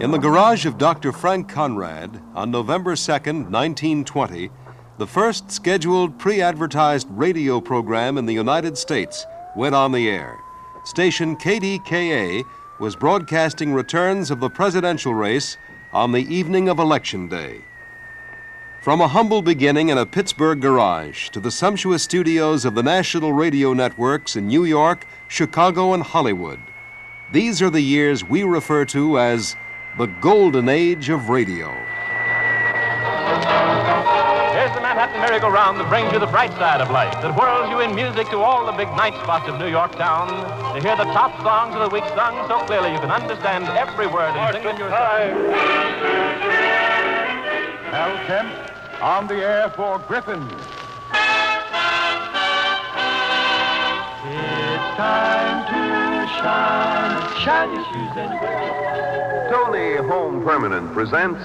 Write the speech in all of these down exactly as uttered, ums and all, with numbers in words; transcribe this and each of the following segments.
In the garage of Doctor Frank Conrad, on November second, nineteen twenty, the first scheduled pre-advertised radio program in the United States went on the air. Station K D K A was broadcasting returns of the presidential race on the evening of Election Day. From a humble beginning in a Pittsburgh garage to the sumptuous studios of the national radio networks in New York, Chicago, and Hollywood, these are the years we refer to as the golden age of radio. Here's the Manhattan merry-go-round that brings you the bright side of life, that whirls you in music to all the big night spots of New York town, to hear the top songs of the week sung so clearly you can understand every word and sing in your time. Hal Kemp on the air for Griffin. It's time to shine, shine your shoes and go. Tony Home Permanent presents...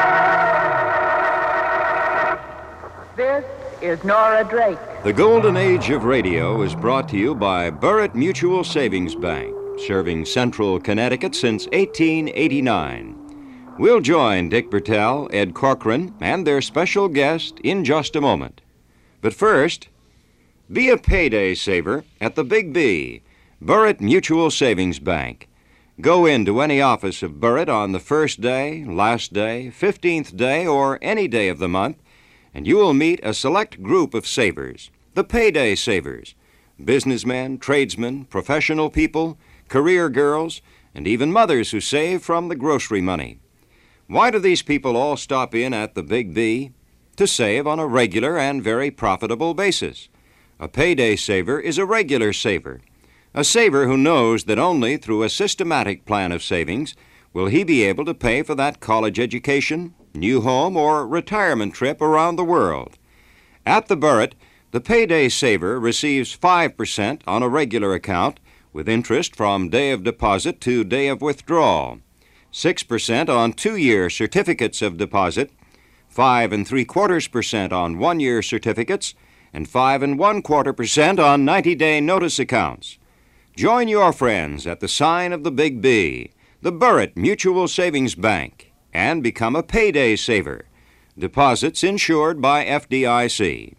This is Nora Drake. The Golden Age of Radio is brought to you by Burritt Mutual Savings Bank, serving Central Connecticut since eighteen eighty-nine. We'll join Dick Bertel, Ed Corcoran, and their special guest in just a moment. But first, be a payday saver at the Big B, Burritt Mutual Savings Bank. Go into any office of Burritt on the first day, last day, fifteenth day, or any day of the month, and you will meet a select group of savers, the payday savers, businessmen, tradesmen, professional people, career girls, and even mothers who save from the grocery money. Why do these people all stop in at the Big B? To save on a regular and very profitable basis. A payday saver is a regular saver, a saver who knows that only through a systematic plan of savings will he be able to pay for that college education, new home, or retirement trip around the world. At the Burritt, the payday saver receives five percent on a regular account with interest from day of deposit to day of withdrawal, six percent on two-year certificates of deposit, five and three-quarters percent on one-year certificates, and five and one-quarter percent on ninety-day notice accounts. Join your friends at the sign of the Big B, the Burritt Mutual Savings Bank, and become a payday saver. Deposits insured by F D I C.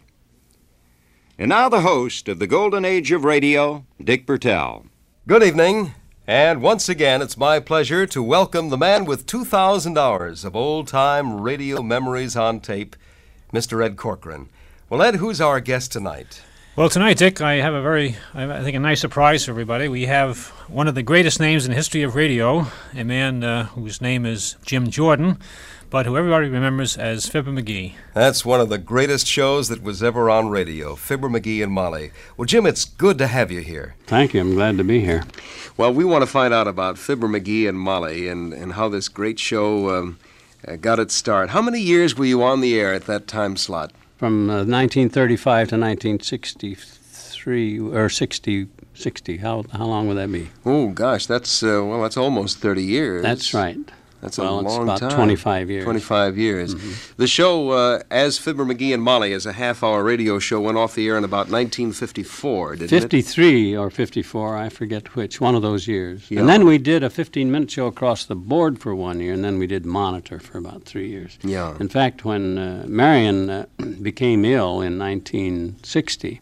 And now the host of the Golden Age of Radio, Dick Bertel. Good evening, and once again it's my pleasure to welcome the man with two thousand hours of old-time radio memories on tape, Mister Ed Corcoran. Well, Ed, who's our guest tonight? Well, tonight, Dick, I have a very, I think, a nice surprise for everybody. We have one of the greatest names in the history of radio, a man uh, whose name is Jim Jordan, but who everybody remembers as Fibber McGee. That's one of the greatest shows that was ever on radio, Fibber McGee and Molly. Well, Jim, it's good to have you here. Thank you. I'm glad to be here. Well, we want to find out about Fibber McGee and Molly and, and how this great show um, uh, got its start. How many years were you on the air at that time slot? From uh, nineteen thirty-five to nineteen sixty-three, or sixty, sixty. How how long would that be? Oh, gosh, that's, uh, well, that's almost thirty years. That's right. That's well, a long it's about time. twenty-five years. twenty-five years. Mm-hmm. The show, uh, as Fibber McGee and Molly, as a half-hour radio show, went off the air in about nineteen fifty-four, didn't fifty-three it? Or fifty-four, I forget which, one of those years. Yeah. And then we did a fifteen-minute show across the board for one year, and then we did Monitor for about three years. Yeah. In fact, when uh, Marion uh, became ill in nineteen sixty,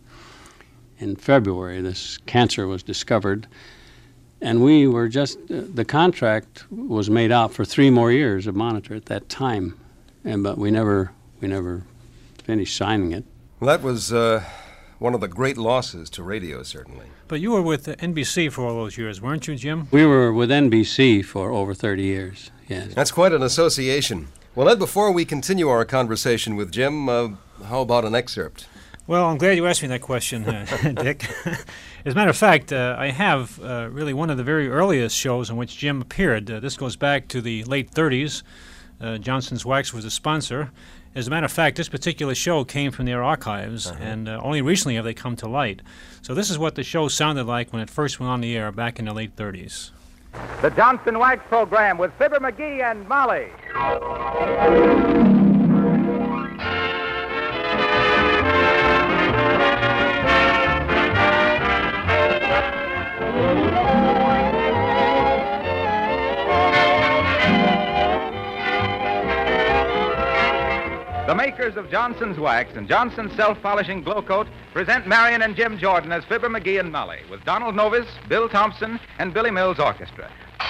in February, this cancer was discovered, and we were just, uh, the contract was made out for three more years of Monitor at that time, and but we never we never finished signing it. Well, that was uh, one of the great losses to radio, certainly. But you were with uh, N B C for all those years, weren't you, Jim? We were with N B C for over thirty years, yes. That's quite an association. Well, Ed, before we continue our conversation with Jim, uh, how about an excerpt? Well, I'm glad you asked me that question, uh, Dick. As a matter of fact, uh, I have uh, really one of the very earliest shows in which Jim appeared. Uh, this goes back to the late thirties. Uh, Johnson's Wax was a sponsor. As a matter of fact, this particular show came from their archives, uh-huh. and uh, only recently have they come to light. So this is what the show sounded like when it first went on the air back in the late thirties. The Johnson Wax Program with Fibber McGee and Molly. makers of Johnson's Wax and Johnson's Self-Polishing Glow Coat present Marion and Jim Jordan as Fibber McGee and Molly with Donald Novis, Bill Thompson, and Billy Mills Orchestra.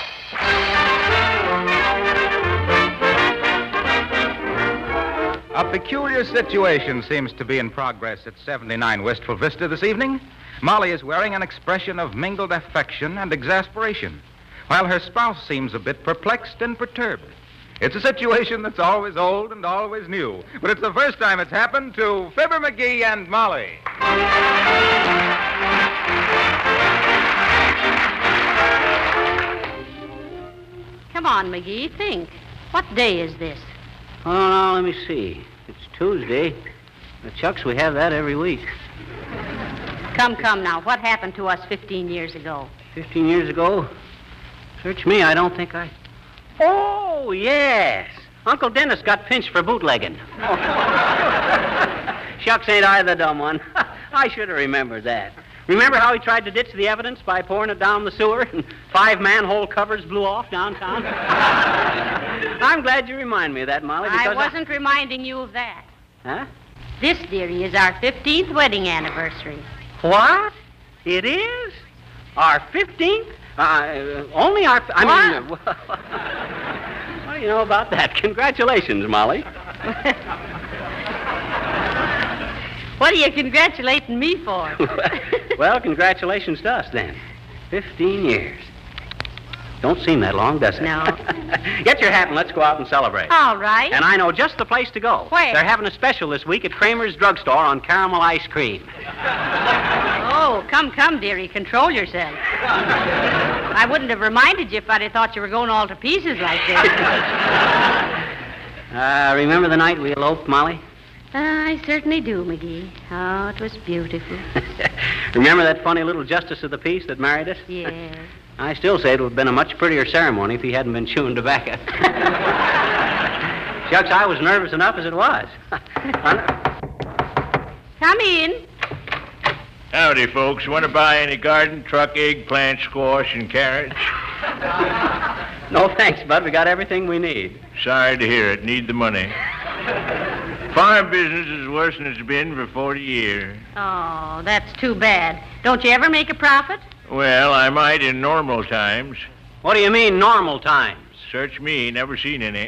A peculiar situation seems to be in progress at seventy-nine Wistful Vista this evening. Molly is wearing an expression of mingled affection and exasperation, while her spouse seems a bit perplexed and perturbed. It's a situation that's always old and always new, but it's the first time it's happened to Fibber McGee and Molly. Come on, McGee, think. What day is this? Oh, now, let me see. It's Tuesday. The Chucks, we have that every week. Come, come now. What happened to us fifteen years ago? Fifteen years ago? Search me, I don't think I... Oh, yes. Uncle Dennis got pinched for bootlegging. Oh. Shucks, ain't I the dumb one? I should have remembered that. Remember how he tried to ditch the evidence by pouring it down the sewer and five manhole covers blew off downtown? I'm glad you remind me of that, Molly, because I wasn't I... reminding you of that. Huh? This, dearie, is our fifteenth wedding anniversary. What? It is? Our fifteenth? Uh, only our... I mean... Uh, what do you know about that? Congratulations, Molly. What are you congratulating me for? Well, congratulations to us, then. Fifteen years. Don't seem that long, does it? No. Get your hat and let's go out and celebrate. All right. And I know just the place to go. Where? They're having a special this week at Kramer's Drugstore on caramel ice cream. Oh, come, come, dearie. Control yourself. I wouldn't have reminded you if I'd have thought you were going all to pieces like this. uh, remember the night we eloped, Molly? Uh, I certainly do, McGee. Oh, it was beautiful. Remember that funny little justice of the peace that married us? Yes. I still say it would have been a much prettier ceremony if he hadn't been chewing tobacco. Shucks, I was nervous enough as it was. Come in. Howdy, folks. Want to buy any garden, truck, eggplant, squash, and carrots? No, thanks, Bud. We got everything we need. Sorry to hear it. Need the money. Farm business is worse than it's been for forty years. Oh, that's too bad. Don't you ever make a profit? Well, I might in normal times. What do you mean, normal times? Search me. Never seen any.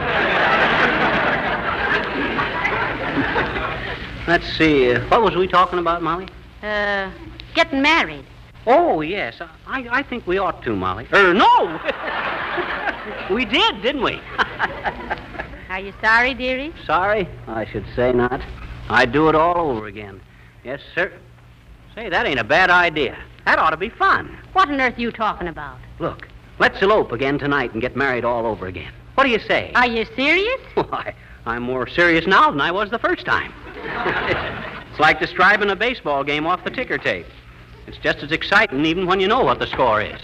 Let's see. Uh, what was we talking about, Molly? Uh, getting married. Oh, yes. I, I think we ought to, Molly. Er, no! We did, didn't we? Are you sorry, dearie? Sorry? I should say not. I'd do it all over again. Yes, sir. Say, that ain't a bad idea. That ought to be fun. What on earth are you talking about? Look, let's elope again tonight and get married all over again. What do you say? Are you serious? Why, I'm more serious now than I was the first time. It's like describing a baseball game off the ticker tape. It's just as exciting even when you know what the score is.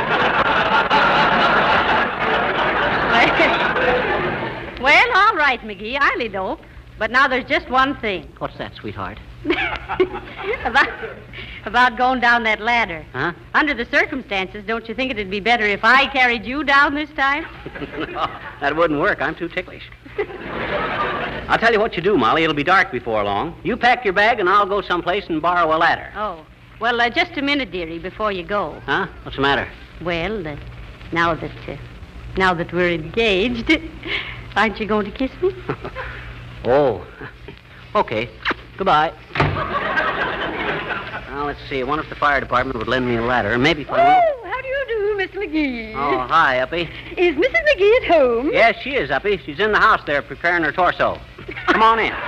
Well, all right, McGee, I'll elope. But now there's just one thing. What's that, sweetheart? about, about going down that ladder. Huh? Under the circumstances, don't you think it'd be better if I carried you down this time? No, that wouldn't work. I'm too ticklish. I'll tell you what you do, Molly. It'll be dark before long. You pack your bag, and I'll go someplace and borrow a ladder. Oh. Well, uh, just a minute, dearie, before you go. Huh? What's the matter? Well, uh, now that uh, now that we're engaged, aren't you going to kiss me? Oh. Okay. Goodbye. Now, let's see. I wonder if the fire department would lend me a ladder. Maybe if I... Oh, how do you do, Miss McGee? Oh, hi, Uppy. Is Missus McGee at home? Yes, she is, Uppy. She's in the house there preparing her torso. Come on in.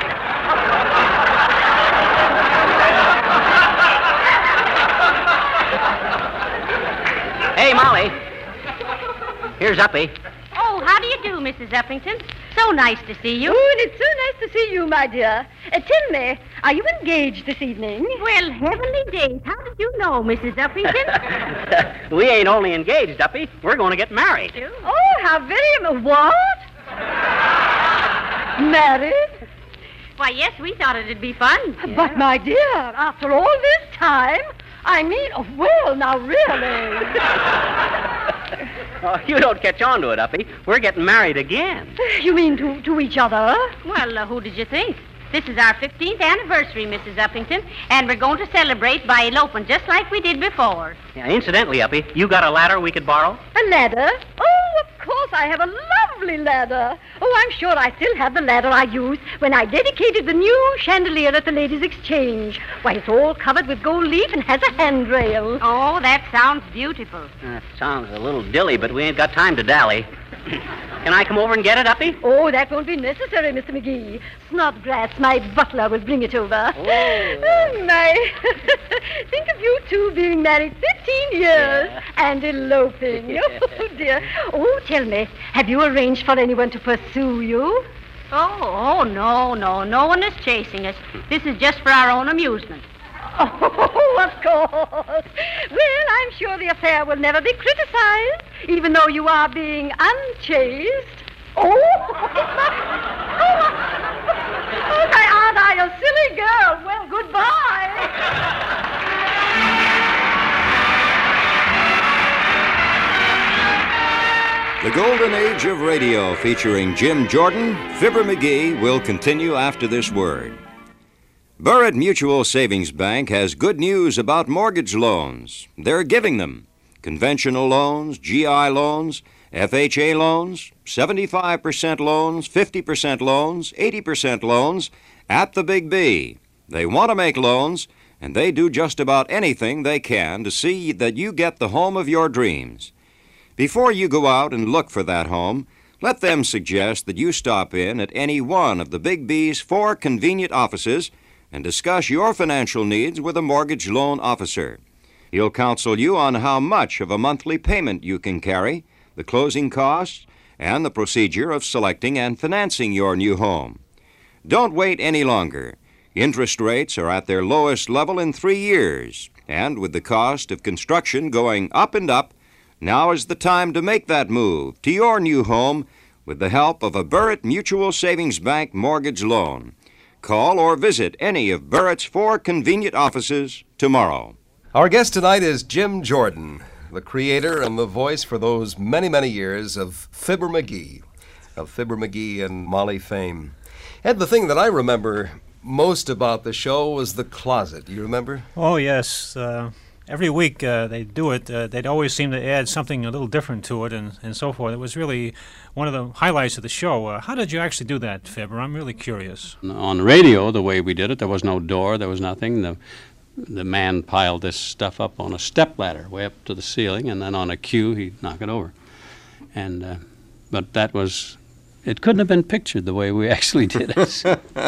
Hey, Molly. Here's Uppy. Oh, how do you do, Missus Uppington? So nice to see you. Oh, and it's so nice to see you, my dear. Uh, tell me, are you engaged this evening? Well, heavenly days. How did you know, Missus Uppington? We ain't only engaged, Uppy. We're going to get married. Oh, how very... What? Married? Why, yes, we thought it'd be fun. Yeah. But, my dear, after all this time, I mean, oh, well, now, really. Oh, you don't catch on to it, Uppy. We're getting married again. You mean to, to each other? Well, uh, who did you think? This is our fifteenth anniversary, Missus Uppington, and we're going to celebrate by eloping just like we did before. Yeah, incidentally, Uppy, you got a ladder we could borrow? A ladder? Oh, of course, I have a lovely ladder. Oh, I'm sure I still have the ladder I used when I dedicated the new chandelier at the Ladies' Exchange. Why, it's all covered with gold leaf and has a handrail. Oh, that sounds beautiful. That sounds a little dilly, but we ain't got time to dally. Can I come over and get it, Uppy? Oh, that won't be necessary, Mister McGee. Snodgrass, my butler, will bring it over. Oh, oh my. Think of you two being married fifteen years yeah. and eloping. Yeah. Oh, dear. Oh, tell me, have you arranged for anyone to pursue you? Oh, oh, no, no. No one is chasing us. This is just for our own amusement. Oh, of course. Well, I'm sure the affair will never be criticized, even though you are being unchaste. Oh, oh, oh my aunt, I a silly girl. Well, goodbye. The Golden Age of Radio featuring Jim Jordan, Fibber McGee will continue after this word. Burritt Mutual Savings Bank has good news about mortgage loans. They're giving them. Conventional loans, G I loans, F H A loans, seventy-five percent loans, fifty percent loans, eighty percent loans at the Big B. They want to make loans, and they do just about anything they can to see that you get the home of your dreams. Before you go out and look for that home, let them suggest that you stop in at any one of the Big B's four convenient offices and discuss your financial needs with a mortgage loan officer. He'll counsel you on how much of a monthly payment you can carry, the closing costs, and the procedure of selecting and financing your new home. Don't wait any longer. Interest rates are at their lowest level in three years, and with the cost of construction going up and up, now is the time to make that move to your new home with the help of a Burritt Mutual Savings Bank mortgage loan. Call or visit any of Burritt's four convenient offices tomorrow. Our guest tonight is Jim Jordan, the creator and the voice for those many, many years of Fibber McGee, of Fibber McGee and Molly fame. And the thing that I remember most about the show was the closet. Do you remember? Oh, yes. Uh, every week uh, they'd do it. Uh, they'd always seem to add something a little different to it and, and so forth. It was really one of the highlights of the show. Uh, how did you actually do that, Fibber? I'm really curious. On the radio, the way we did it, there was no door, there was nothing. The the man piled this stuff up on a stepladder way up to the ceiling, and then on a cue, he'd knock it over. And uh, but that was, it couldn't have been pictured the way we actually did it.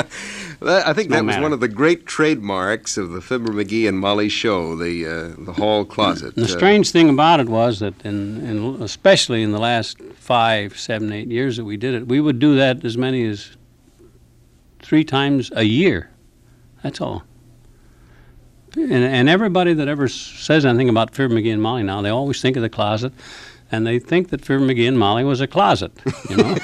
I think no that was matter. one of the great trademarks of the Fibber McGee and Molly show, the uh, the hall closet. The strange thing about it was that, in, in especially in the last five, seven, eight years that we did it, we would do that as many as three times a year. That's all. And, and everybody that ever says anything about Fibber McGee and Molly now, they always think of the closet, and they think that Fibber McGee and Molly was a closet, you know.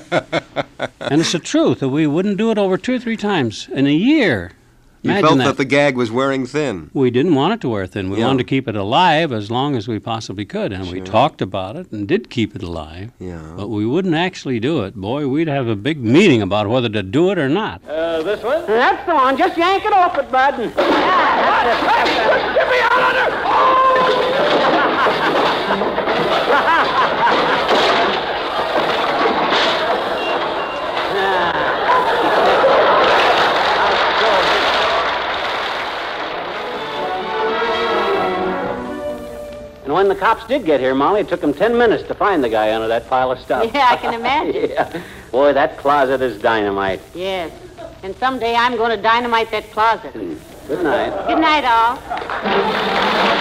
And it's the truth that we wouldn't do it over two or three times in a year. You Imagine felt that. that the gag was wearing thin. We didn't want it to wear thin. We Yeah. wanted to keep it alive as long as we possibly could, and we Sure. talked about it and did keep it alive. Yeah. But we wouldn't actually do it. Boy, we'd have a big meeting about whether to do it or not. Uh, this one? That's the one. Just yank it off it, bud. And... Get me out of there! And when the cops did get here, Molly, it took them ten minutes to find the guy under that pile of stuff. Yeah, I can imagine. Yeah. Boy, that closet is dynamite. Yes. And someday I'm going to dynamite that closet. Good night. Good night, all.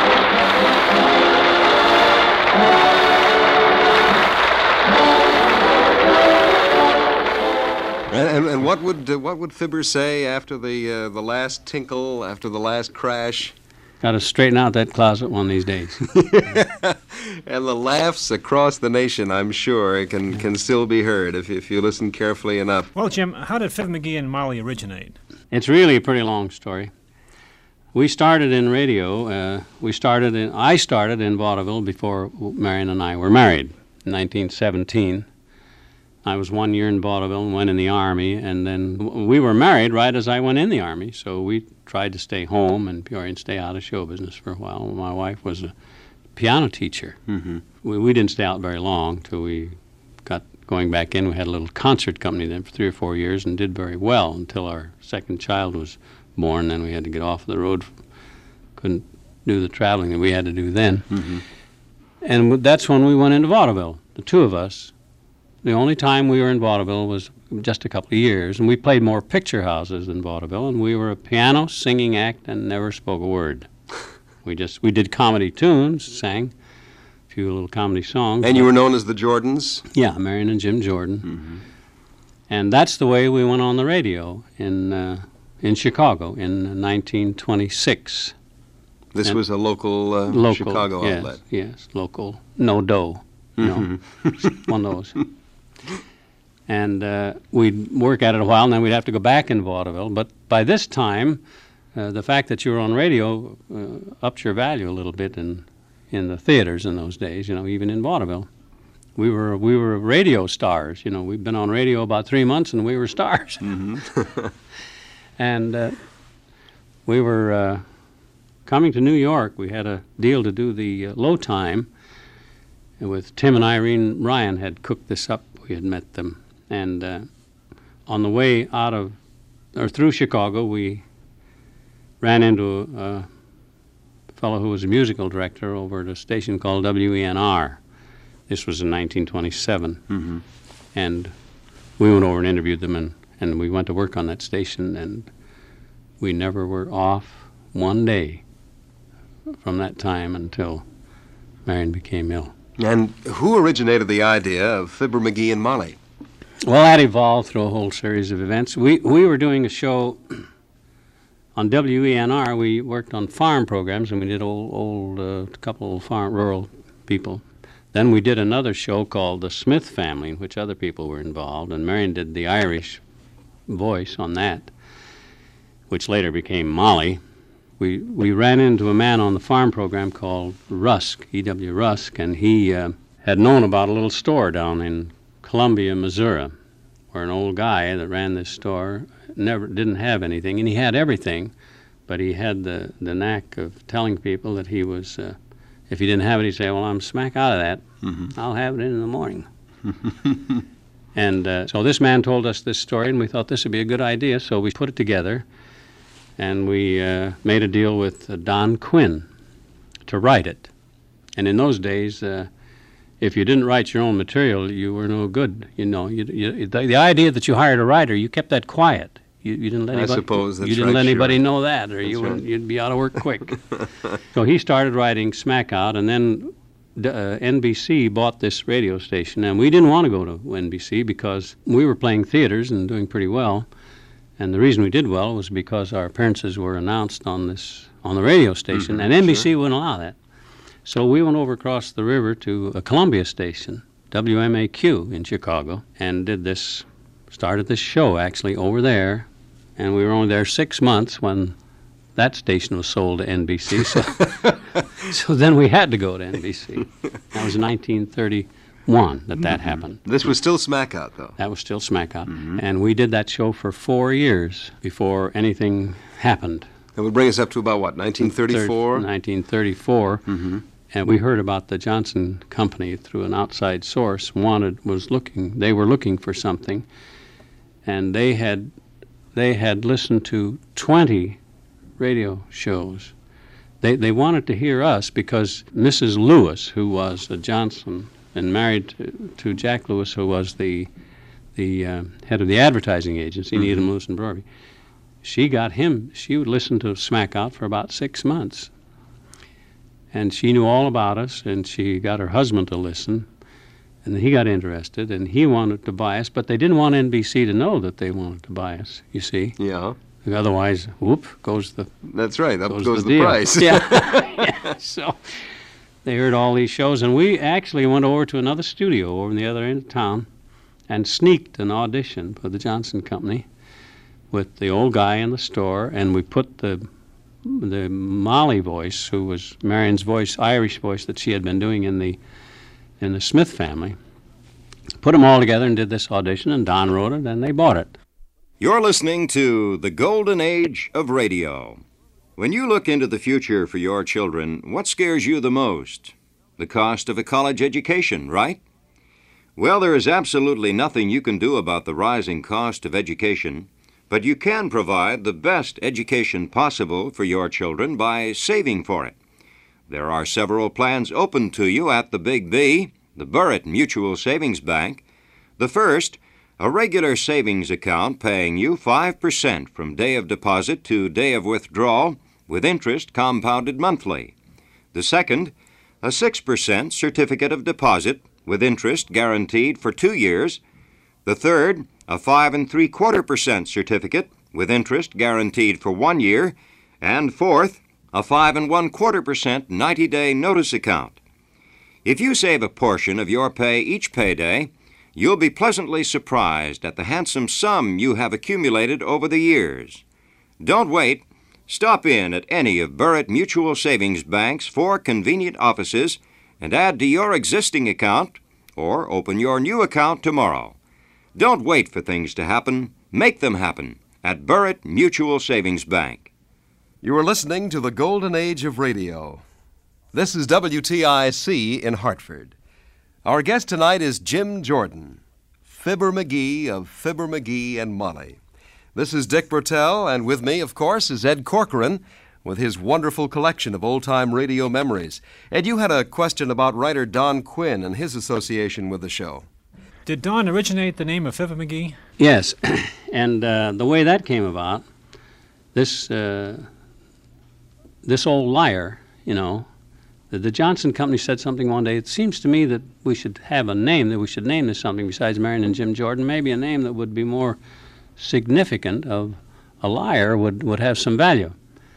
And, and, and what would uh, what would Fibber say after the uh, the last tinkle, after the last crash? Got to straighten out that closet one of these days. And the laughs across the nation, I'm sure, can can still be heard if if you listen carefully enough. Well, Jim, how did Fibber McGee and Molly originate? It's really a pretty long story. We started in radio. Uh, we started in. I started in vaudeville before Marion and I were married. in nineteen seventeen. I was one year in vaudeville and went in the Army, and then w- we were married right as I went in the Army, so we tried to stay home in Peoria and stay out of show business for a while. My wife was a piano teacher. Mm-hmm. We, we didn't stay out very long till we got going back in. We had a little concert company then for three or four years and did very well until our second child was born. Then we had to get off the road. Couldn't do the traveling that we had to do then. Mm-hmm. And w- that's when we went into vaudeville, the two of us. The only time we were in vaudeville was just a couple of years, and we played more picture houses than vaudeville, and we were a piano singing act and never spoke a word. We just we did comedy tunes, sang a few little comedy songs. And you were known as the Jordans? Yeah, Marion and Jim Jordan. Mm-hmm. And that's the way we went on the radio in uh, in Chicago in nineteen twenty-six. This and was a local, uh, local Chicago yes, outlet? Yes, local. No dough. Mm-hmm. No, one of those. And uh, we'd work at it a while, and then we'd have to go back in vaudeville. But by this time, uh, the fact that you were on radio uh, upped your value a little bit in in the theaters in those days. You know, even in vaudeville, we were we were radio stars. You know, we'd been on radio about three months, and we were stars. Mm-hmm. And uh, we were uh, coming to New York. We had a deal to do the uh, Low Time. And with Tim and Irene Ryan had cooked this up. We had met them. And uh, on the way out of, or through Chicago, we ran into a fellow who was a musical director over at a station called W E N R. This was in nineteen twenty-seven. Mm-hmm. And we went over and interviewed them, and, and we went to work on that station, and we never were off one day from that time until Marion became ill. And who originated the idea of Fibber McGee and Molly? Well, that evolved through a whole series of events. We we were doing a show on W E N R. We worked on farm programs, and we did old, old uh, couple of farm, rural people. Then we did another show called The Smith Family, in which other people were involved, and Marion did the Irish voice on that, which later became Molly. We we ran into a man on the farm program called Rusk, E W Rusk, and he uh, had known about a little store down in Columbia, Missouri, where an old guy that ran this store never didn't have anything, and he had everything, but he had the, the knack of telling people that he was, uh, if he didn't have it, he'd say, well, I'm smack out of that. Mm-hmm. I'll have it in the morning. And uh, so this man told us this story, and we thought this would be a good idea, so we put it together, and we uh, made a deal with uh, Don Quinn to write it. And in those days, uh, if you didn't write your own material, you were no good. You know, you, you, the, the idea that you hired a writer, you kept that quiet. You, you didn't let I anybody, suppose that's you didn't right, let anybody sure. know that, or That's you would, right. you'd be out of work quick. So he started writing Smack Out, and then uh, N B C bought this radio station, and we didn't want to go to N B C because we were playing theaters and doing pretty well. And the reason we did well was because our appearances were announced on this on the radio station, Mm-hmm, and N B C sure. wouldn't allow that. So we went over across the river to a Columbia station, W M A Q in Chicago, and did this, started this show actually over there, and we were only there six months when that station was sold to N B C, so, so then we had to go to N B C. That was nineteen thirty-one that that Mm-hmm. happened. This was still Smack Out, though. That was still Smack Out. Mm-hmm. And we did that show for four years before anything happened. That would bring us up to about, what, nineteen thirty-four? nineteen thirty-four. Mm-hmm. And we heard about the Johnson Company through an outside source. Wanted was looking. They were looking for something, and they had they had listened to twenty radio shows. They they wanted to hear us because Missus Lewis, who was a Johnson and married to, to Jack Lewis, who was the the uh, head of the advertising agency, Mm-hmm. Needham Lewis and Broadway, she got him. She would listen to Smack Out for about six months. And she knew all about us, and she got her husband to listen, and he got interested, and he wanted to buy us, but they didn't want N B C to know that they wanted to buy us, you see. Yeah. Otherwise, whoop, goes the That's right. Up goes, goes, the, the, deal. price. Yeah. Yeah. So they heard all these shows, and we actually went over to another studio over in the other end of town and sneaked an audition for the Johnson Company with the old guy in the store, and we put the the Molly voice, who was Marion's voice, Irish voice that she had been doing in the in the Smith family, put them all together and did this audition, and Don wrote it, and they bought it. You're listening to The Golden Age of Radio. When you look into the future for your children, what scares you the most? The cost of a college education, right? Well, there is absolutely nothing you can do about the rising cost of education, but you can provide the best education possible for your children by saving for it. There are several plans open to you at the Big B, the Burritt Mutual Savings Bank. The first, a regular savings account paying you five percent from day of deposit to day of withdrawal with interest compounded monthly. The second, a six percent certificate of deposit with interest guaranteed for two years. The third, a five and three quarter percent certificate with interest guaranteed for one year. And fourth, a five and one quarter percent ninety-day notice account. If you save a portion of your pay each payday, you'll be pleasantly surprised at the handsome sum you have accumulated over the years. Don't wait. Stop in at any of Burritt Mutual Savings Bank's four convenient offices and add to your existing account, or open your new account tomorrow. Don't wait for things to happen. Make them happen at Burritt Mutual Savings Bank. You are listening to the Golden Age of Radio. This is W T I C in Hartford. Our guest tonight is Jim Jordan, Fibber McGee of Fibber McGee and Molly. This is Dick Bertel, and with me, of course, is Ed Corcoran with his wonderful collection of old-time radio memories. Ed, you had a question about writer Don Quinn and his association with the show. Did Don originate the name of Fibber McGee? Yes, and uh, the way that came about, this uh, this old liar, you know, the, the Johnson Company said something one day. It seems to me that we should have a name, that we should name this something besides Marion and Jim Jordan, maybe a name that would be more significant of a liar would, would have some value.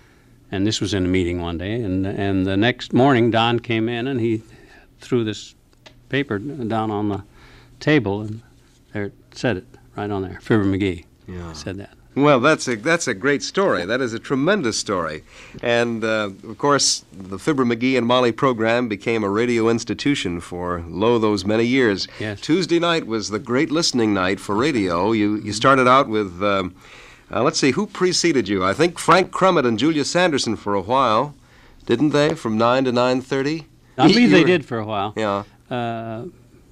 And this was in a meeting one day, and and the next morning Don came in and he threw this paper down on the table, and there it said it right on there. Fibber McGee Yeah. said that. Well, that's a that's a great story. That is a tremendous story. And, uh, of course, the Fibber McGee and Molly program became a radio institution for, lo, those many years. Yes. Tuesday night was the great listening night for radio. You you started out with, um, uh, let's see, who preceded you? I think Frank Crummett and Julia Sanderson for a while, didn't they, from nine to nine thirty? I believe they were- did for a while. Yeah. Uh,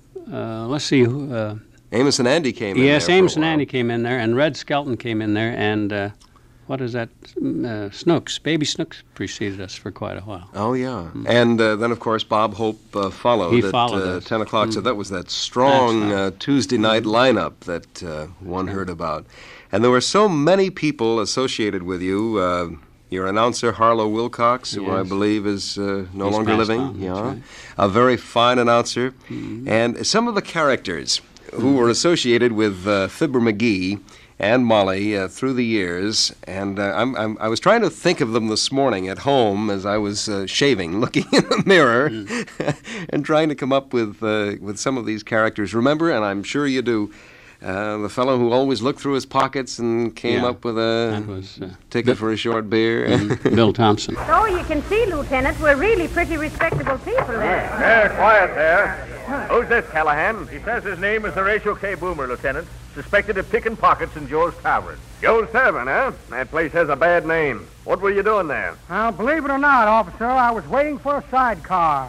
uh, let's see. who, Uh, Amos and Andy came in yes, there for Amos a and while. Andy came in there, and Red Skelton came in there, and uh, what is that? Uh, Snooks. Baby Snooks preceded us for quite a while. Oh, yeah. And uh, then, of course, Bob Hope uh, followed He at followed uh, us. ten o'clock. So Mm. that was that strong That's uh, Tuesday night lineup that uh, one heard about. And there were so many people associated with you. Uh, your announcer, Harlow Wilcox, who I Yes. believe is uh, no He's longer passed living. on, that's Yeah. right. A very fine announcer. Mm-hmm. And some of the characters who were associated with uh, Fibber McGee and Molly uh, through the years, and uh, I'm, I'm, I was trying to think of them this morning at home as I was uh, shaving, looking in the mirror, Mm. and trying to come up with uh, with some of these characters. Remember, and I'm sure you do, uh, the fellow who always looked through his pockets and came Yeah, up with a that was, uh, ticket for a short beer. Mhm. Bill Thompson. So you can see, Lieutenant, we're really pretty respectable people there. There, quiet there. Who's this, Callahan? He says his name is Horatio K. Boomer, Lieutenant. Suspected of picking pockets in Joe's Tavern. Joe's Tavern, huh? That place has a bad name. What were you doing there? Well, believe it or not, officer, I was waiting for a sidecar.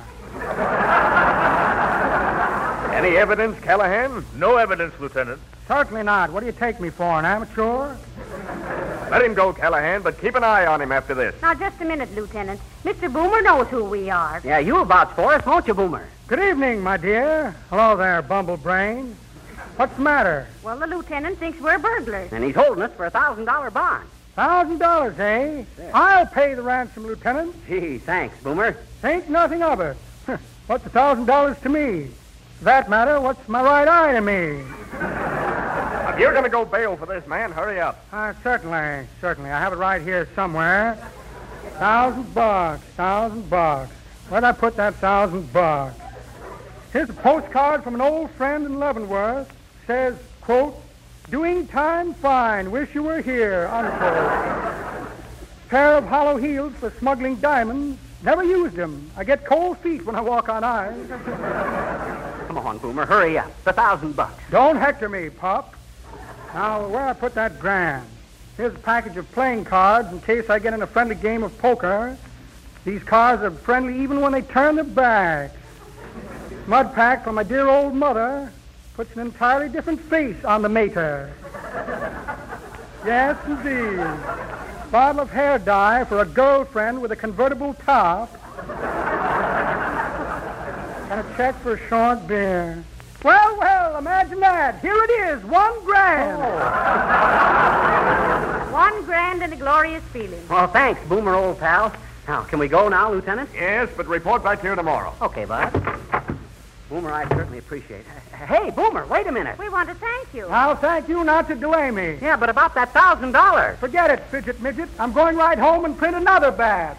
Any evidence, Callahan? No evidence, Lieutenant. Certainly not. What do you take me for, an amateur? Let him go, Callahan, but keep an eye on him after this. Now, just a minute, Lieutenant. Mister Boomer knows who we are. Yeah, you'll vouch for us, won't you, Boomer? Good evening, my dear. Hello there, Bumblebrain. What's the matter? Well, the lieutenant thinks we're burglars. And he's holding us for a thousand dollar bond. Thousand dollars, eh? I'll pay the ransom, Lieutenant. Gee, thanks, Boomer. Think nothing of it. What's a thousand dollars to me? For that matter, what's my right eye to me? If you're going to go bail for this man, hurry up. Uh, certainly, certainly. I have it right here somewhere. Thousand bucks, thousand bucks. Where'd I put that thousand bucks? Here's a postcard from an old friend in Leavenworth. Says, quote, doing time fine, wish you were here, unquote. Pair of hollow heels for smuggling diamonds. Never used them. I get cold feet when I walk on ice. come on, Boomer, hurry up. The thousand bucks. Don't hector me, Pop. Now, where I put that grand? Here's a package of playing cards in case I get in a friendly game of poker. These cards are friendly even when they turn their backs. Mud pack from my dear old mother puts an entirely different face on the mater. Yes, indeed. Bottle of hair dye for a girlfriend with a convertible top. And a check for a short beer. Well, well, imagine that. Here it is, one grand. Oh. One grand and a glorious feeling. Well, thanks, Boomer, old pal. Now, can we go now, Lieutenant? Yes, but report back here tomorrow. Okay, Bud. Boomer, I certainly appreciate it. Hey, Boomer, wait a minute. We want to thank you. I'll thank you not to delay me. Yeah, but about that thousand dollars. Forget it, Fidget Midget. I'm going right home and print another bat.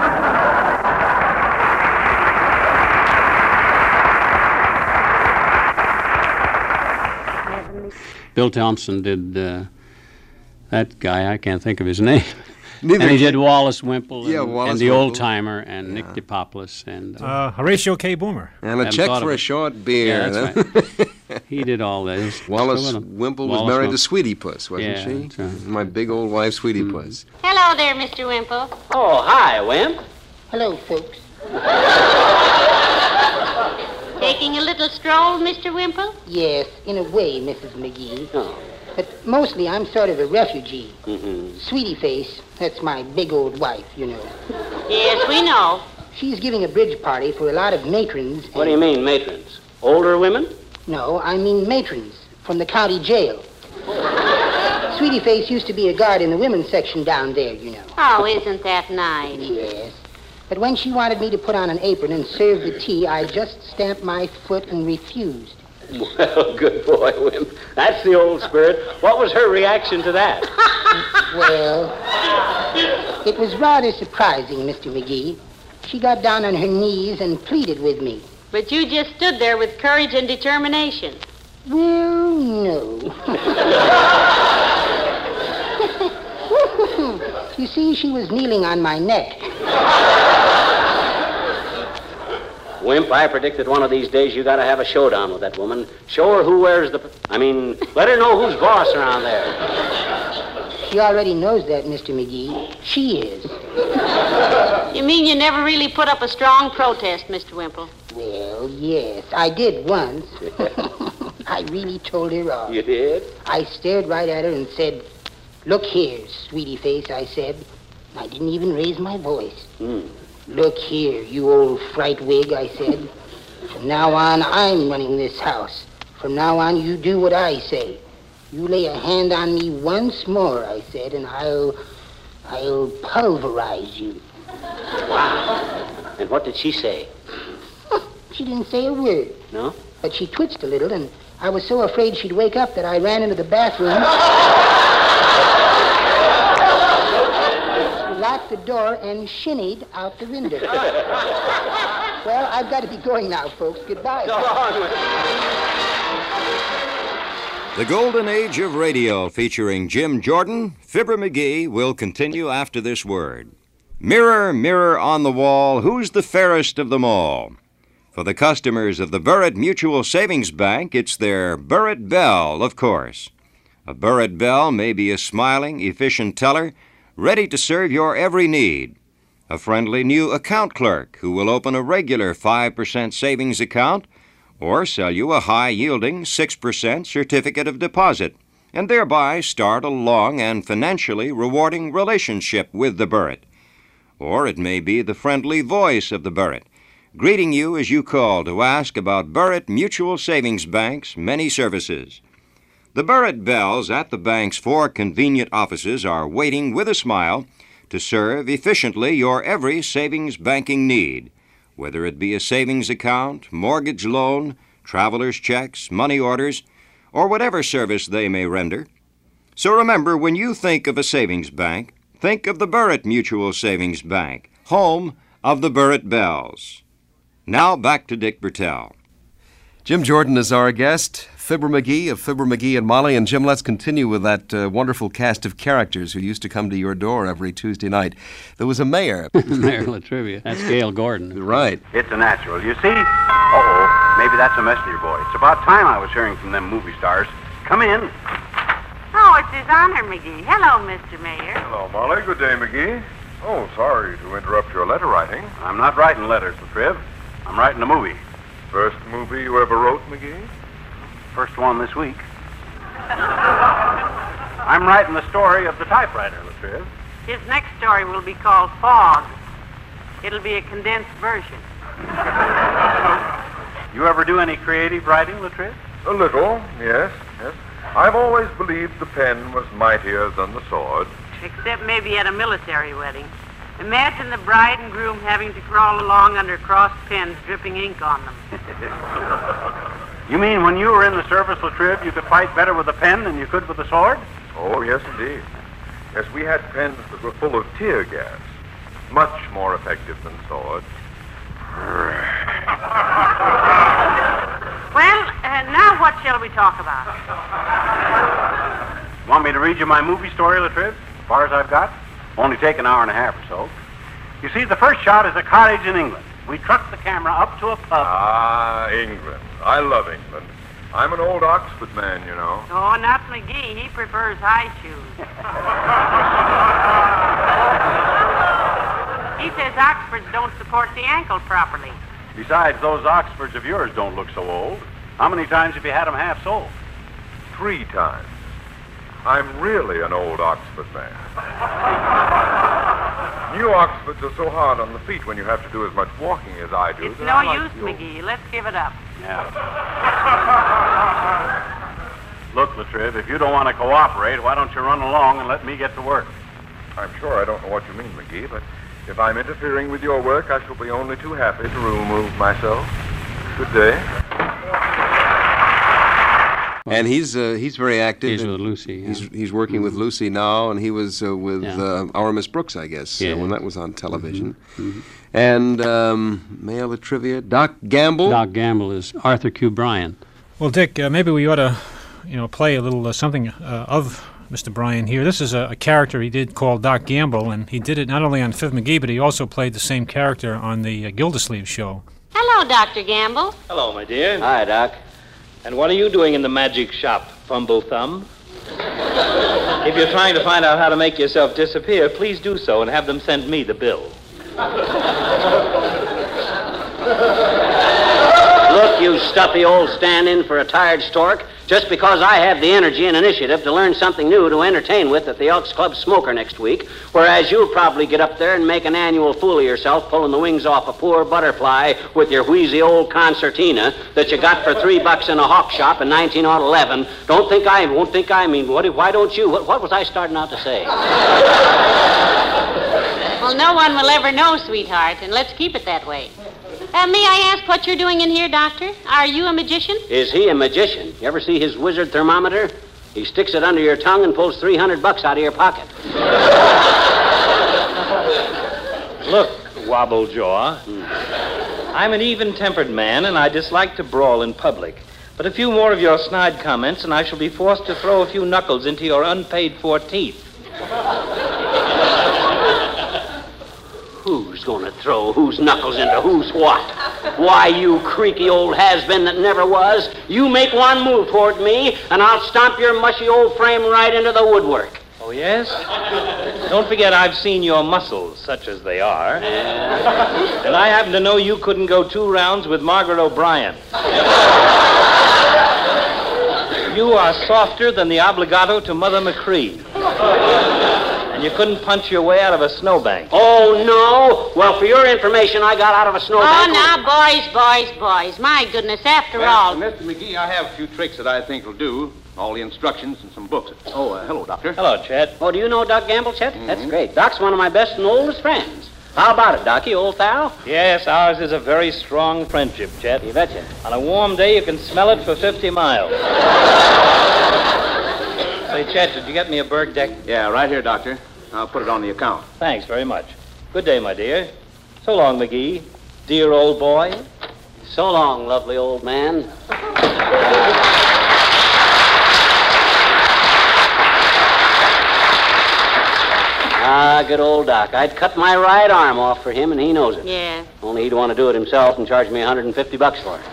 Bill Thompson did uh, that guy. I can't think of his name. Neither and he can- did Wallace Wimple and, Yeah, Wallace and the Wimple. Old Timer and Nick DePoplis and uh, Uh, Horatio K. Boomer. And a Haven't check thought for of a it. short beer. Yeah, that's right. He did all this. Wallace Wimple was Wallace married Wimple. to Sweetie Puss, wasn't Yeah, she? that's right. My big old wife, Sweetie Puss. Hello there, Mister Wimple. Oh, hi, Wimp. Hello, folks. Taking a little stroll, Mister Wimple? Yes, in a way, Missus McGee. Oh. But mostly I'm sort of a refugee. Mm-hmm. Sweetie Face, that's my big old wife, you know. Yes, we know. She's giving a bridge party for a lot of matrons. What do you mean, matrons? Older women? No, I mean matrons from the county jail. Sweetie Face used to be a guard in the women's section down there, you know. Oh, isn't that nice? Yes. But when she wanted me to put on an apron and serve the tea, I just stamped my foot and refused. Well, good boy, Wimp. That's the old spirit. What was her reaction to that? Well, it was rather surprising, Mister McGee. She got down on her knees and pleaded with me. But you just stood there with courage and determination. Well, no. You see, she was kneeling on my neck. Wimp, I predicted one of these days you got to have a showdown with that woman. Show her who wears the... I mean, let her know who's boss around there. She already knows that, Mister McGee. She is. You mean you never really put up a strong protest, Mister Wimple? Well, yes, I did once. I really told her off. You did? I stared right at her and said, "Look here, Sweetie Face," I said. I didn't even raise my voice. Hmm. "Look here, you old fright wig," I said. "From now on, I'm running this house. From now on, you do what I say. You lay a hand on me once more," I said, "and I'll... I'll pulverize you." Wow. And what did she say? She didn't say a word. No? But she twitched a little, and I was so afraid she'd wake up that I ran into the bathroom, locked the door, and shinnied out the window. Well, I've got to be going now, folks. Goodbye. Go on with The Golden Age of Radio, featuring Jim Jordan, Fibber McGee, will continue after this word. Mirror, mirror on the wall, who's the fairest of them all? For the customers of the Burritt Mutual Savings Bank, it's their Burritt Bell, of course. A Burritt Bell may be a smiling, efficient teller, ready to serve your every need. A friendly new account clerk who will open a regular five percent savings account or sell you a high-yielding six percent certificate of deposit and thereby start a long and financially rewarding relationship with the Burritt. Or it may be the friendly voice of the Burritt, greeting you as you call to ask about Burritt Mutual Savings Bank's many services. The Burritt Bells at the bank's four convenient offices are waiting with a smile to serve efficiently your every savings banking need, whether it be a savings account, mortgage loan, traveler's checks, money orders, or whatever service they may render. So remember, when you think of a savings bank, think of the Burritt Mutual Savings Bank, home of the Burritt Bells. Now back to Dick Bertel. Jim Jordan is our guest, Fibber McGee of Fibber McGee and Molly. And Jim, let's continue with that uh, wonderful cast of characters who used to come to your door every Tuesday night. There was a mayor. Mayor Latrivia. That's Gail Gordon. Right. It's a natural. You see? Uh-oh. Maybe that's a messenger boy. It's about time I was hearing from them movie stars. Come in. Oh, it's his honor, McGee. Hello, Mister Mayor. Hello, Molly. Good day, McGee. Oh, sorry to interrupt your letter writing. I'm not writing letters, Latriv. I'm writing a movie. First movie you ever wrote, McGee? First one this week. I'm writing the story of the typewriter, Latriv. His next story will be called Fog. It'll be a condensed version. You ever do any creative writing, Latriv? A little, yes, yes. I've always believed the pen was mightier than the sword. Except maybe at a military wedding. Imagine the bride and groom having to crawl along under crossed pens, dripping ink on them. You mean when you were in the service, Latriv, you could fight better with a pen than you could with a sword? Oh, yes, indeed. Yes, we had pens that were full of tear gas. Much more effective than swords. Well, uh, now what shall we talk about? Want me to read you my movie story, Latriv? As far as I've got? Only take an hour and a half or so. You see, the first shot is a cottage in England. We truck the camera up to a pub. Ah, England. I love England. I'm an old Oxford man, you know. Oh, not McGee. He prefers high shoes. He says Oxfords don't support the ankle properly. Besides, those Oxfords of yours don't look so old. How many times have you had them half soled? Three times. I'm really an old Oxford man. New Oxfords are so hard on the feet when you have to do as much walking as I do. It's no use, McGee. Let's give it up. Yeah. Look, Latriv, if you don't want to cooperate, why don't you run along and let me get to work? I'm sure I don't know what you mean, McGee, but if I'm interfering with your work, I shall be only too happy to remove myself. Good day. And he's uh, he's very active. He's with Lucy. Yeah. He's he's working mm-hmm. with Lucy now, and he was uh, with yeah. uh, Our Miss Brooks, I guess, yeah. uh, when that was on television. Mm-hmm. Mm-hmm. And um, mail of trivia, Doc Gamble. Doc Gamble is Arthur Q. Bryan. Well, Dick, uh, maybe we ought to, you know, play a little uh, something uh, of Mister Bryan here. This is a, a character he did called Doc Gamble, and he did it not only on Fifth McGee, but he also played the same character on the uh, Gildersleeve show. Hello, Doctor Gamble. Hello, my dear. Hi, Doc. And what are you doing in the magic shop, Fumble Thumb? If you're trying to find out how to make yourself disappear, please do so and have them send me the bill. Look, you stuffy old stand-in for a tired stork. Just because I have the energy and initiative to learn something new to entertain with at the Elks Club Smoker next week, whereas you'll probably get up there and make an annual fool of yourself pulling the wings off a poor butterfly with your wheezy old concertina that you got for three bucks in a hawk shop in nineteen eleven. Don't think I won't think I mean, what, why don't you? What, what was I starting out to say? Well, no one will ever know, sweetheart, and let's keep it that way. Uh, may I ask what you're doing in here, Doctor? Are you a magician? Is he a magician? You ever see his wizard thermometer? He sticks it under your tongue and pulls three hundred bucks out of your pocket. Look, Wobblejaw. Hmm. I'm an even-tempered man, and I dislike to brawl in public. But a few more of your snide comments, and I shall be forced to throw a few knuckles into your unpaid-for teeth. Who's going to throw whose knuckles into whose what? Why, you creaky old has-been that never was, you make one move toward me, and I'll stomp your mushy old frame right into the woodwork. Oh, yes? Don't forget I've seen your muscles, such as they are. Yeah. And I happen to know you couldn't go two rounds with Margaret O'Brien. You are softer than the obligato to Mother McCree. You couldn't punch your way out of a snowbank. Oh, no? Well, for your information, I got out of a snowbank. Oh, now, boys, boys, boys. My goodness, after well, all. Mister McGee, I have a few tricks that I think will do. All the instructions and some books. Oh, uh, hello, Doctor. Hello, Chet. Oh, do you know Doc Gamble, Chet? Mm-hmm. That's great. Doc's one of my best and oldest friends. How about it, Docie, old pal? Yes, ours is a very strong friendship, Chet. You betcha. On a warm day, you can smell it for fifty miles. Say, Chet, did you get me a Berg deck? Yeah, right here, Doctor. I'll put it on the account. Thanks very much. Good day, my dear. So long, McGee. Dear old boy. So long, lovely old man. Ah, good old Doc. I'd cut my right arm off for him, and he knows it. Yeah. Only he'd want to do it himself and charge me one hundred fifty bucks for it.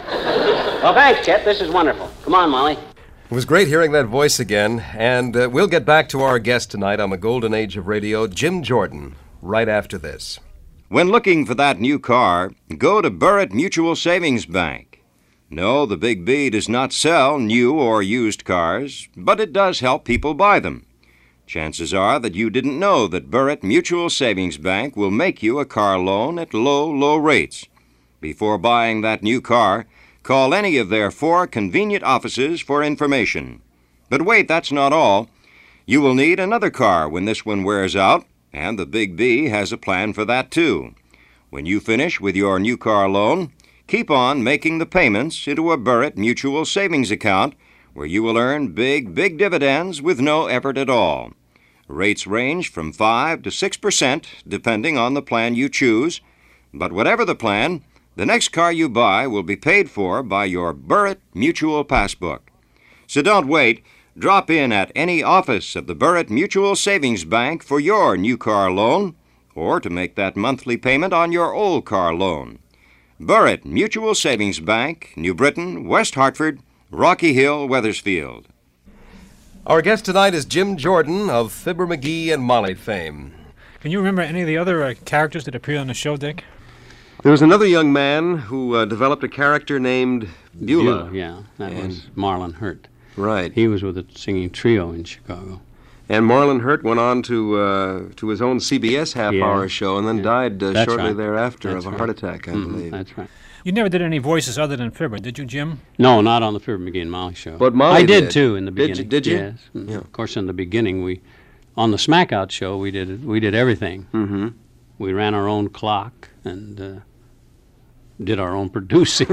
Well, thanks, Chet. This is wonderful. Come on, Molly. It was great hearing that voice again, and uh, we'll get back to our guest tonight on the golden age of radio, Jim Jordan, right after this. When looking for that new car, go to Burritt Mutual Savings Bank. No, the Big B does not sell new or used cars, but it does help people buy them. Chances are that you didn't know that Burritt Mutual Savings Bank will make you a car loan at low, low rates. Before buying that new car, call any of their four convenient offices for information. But wait, that's not all. You will need another car when this one wears out, and the Big B has a plan for that, too. When you finish with your new car loan, keep on making the payments into a Burritt Mutual Savings account where you will earn big, big dividends with no effort at all. Rates range from five to six percent, depending on the plan you choose. But whatever the plan, the next car you buy will be paid for by your Burritt Mutual Passbook. So don't wait. Drop in at any office of the Burritt Mutual Savings Bank for your new car loan or to make that monthly payment on your old car loan. Burritt Mutual Savings Bank, New Britain, West Hartford, Rocky Hill, Wethersfield. Our guest tonight is Jim Jordan of Fibber McGee and Molly fame. Can you remember any of the other uh, characters that appeared on the show, Dick? There was another young man who uh, developed a character named Beulah. Beulah, yeah, that and was Marlon Hurt. Right. He was with a singing trio in Chicago. And Marlon Hurt went on to uh, to his own C B S half-hour Yeah. show and then Yeah. died uh, That's shortly right. thereafter That's of a right. heart attack, I Mhm, believe. That's right. You never did any voices other than Fibber, did you, Jim? No, not on the Fibber McGee and Molly show. But Molly I did, did. too in the Did you- beginning. did you? Yes. Mm. Of course, in the beginning, we on the Smack Out show we did we did everything. Mm-hmm. We ran our own clock and uh, did our own producing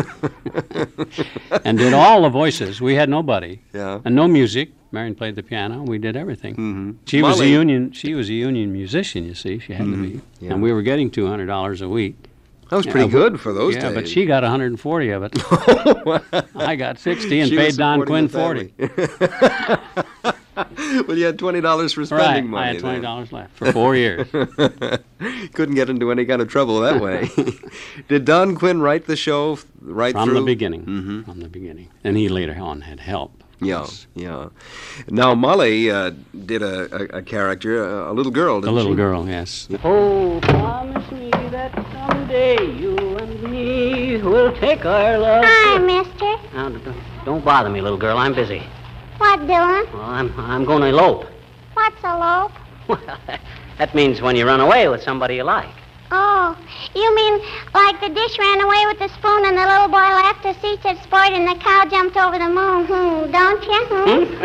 and did all the voices. We had nobody. Yeah. And no music. Marion played the piano. We did everything. Mm-hmm. She was a Molly- union. She was a union musician. You see, she had Mhm. to be, Yeah. and we were getting two hundred dollars a week. That was pretty Yeah, good for those yeah, days. but she got one hundred forty of it. I got sixty and She was paid Don supporting Quinn the forty. Well, you had twenty dollars for spending Right, money. I had twenty then. dollars left for four years. Couldn't get into any kind of trouble that way. Did Don Quinn write the show f- right From through? the beginning. Mm-hmm. From the beginning. And he later on had help. Yeah, yeah. Now, Molly uh, did a, a, a character, a, a little girl, The didn't little she? girl, yes. Oh, promise me that someday you and me will take our love. Hi, mister. Now, d- d- don't bother me, little girl. I'm busy. What doing? Well, I'm I'm going to elope. What's a lope? Well, that means when you run away with somebody you like. Oh, you mean like the dish ran away with the spoon and the little boy left the seats at sport and the cow jumped over the moon, hmm, don't you? Hmm?